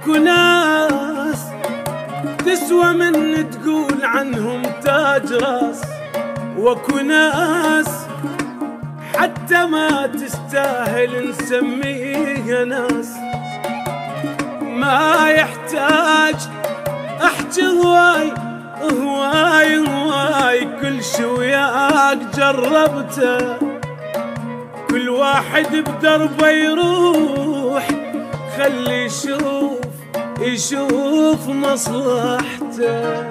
اكو ناس تسوى من تقول عنهم تاج راس، واكو ناس حتى ما تستاهل نسميها ناس. ما يحتاج احكي هواي هواي هواي، كل شي وياك جربته، كل واحد بدربه يروح، خلي يشوف مصلحته.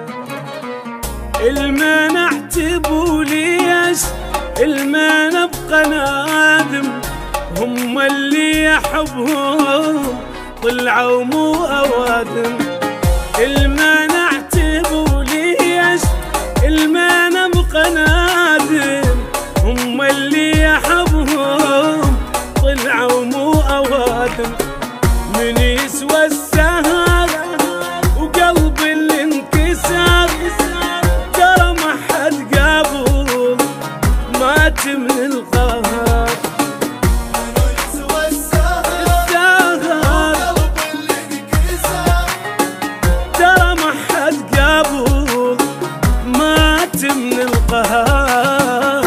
الما نعتبوا ليش الما نبقى نادم، هم اللي يحبهم طلعوا مو اوادم. الما نعتبوا ليش الما نبقى نادم، هم اللي يحبهم طلعوا مو اوادم. من يسوى السهر وقلب اللي انكسر، ترى ما حد قابل مات من القهر. من يسوى السهر وقلب اللي انكسر، ترى ما حد قابل مات من القهر.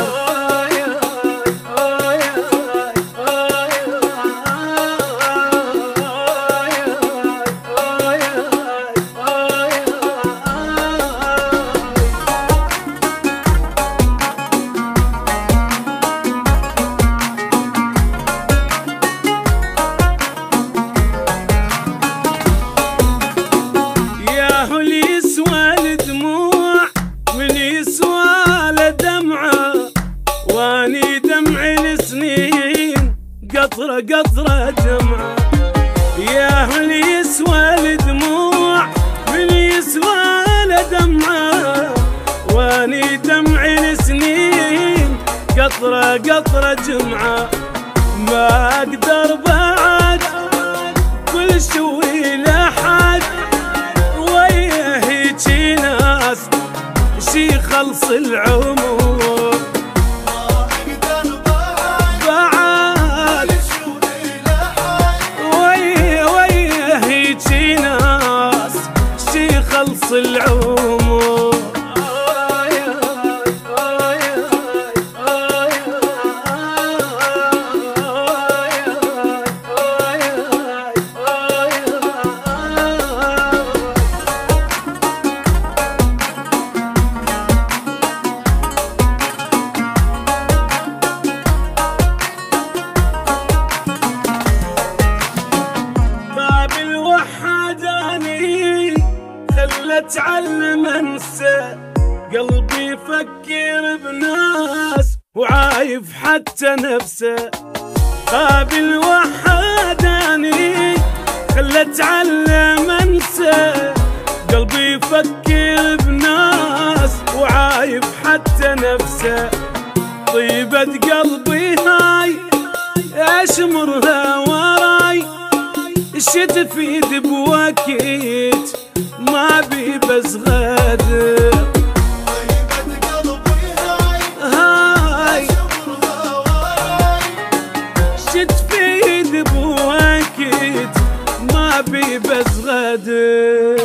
واني دمعي لسنين قطرة قطرة دمعة، يا هل يسوى الدموع من يسوى لدمعة. واني دمعي لسنين قطرة قطرة دمعة، ما اقدر بعد كل شوي لحد، ويا هيجي ناس شي خلص العمر. خلص العمر. باب الوحداني اتعلم انسى، قلبي يفكر بناس وعايف حتى نفسه. قابل وحداني خلى اتعلم انسى، قلبي يفكر بناس وعايف حتى نفسه. طيبة قلبي هاي اشمرها وراي، ايش تفيد بوقت ما بي بس غادر. طيبة قلبي هاي ايش تفيد بوقت ما بي بس غادر.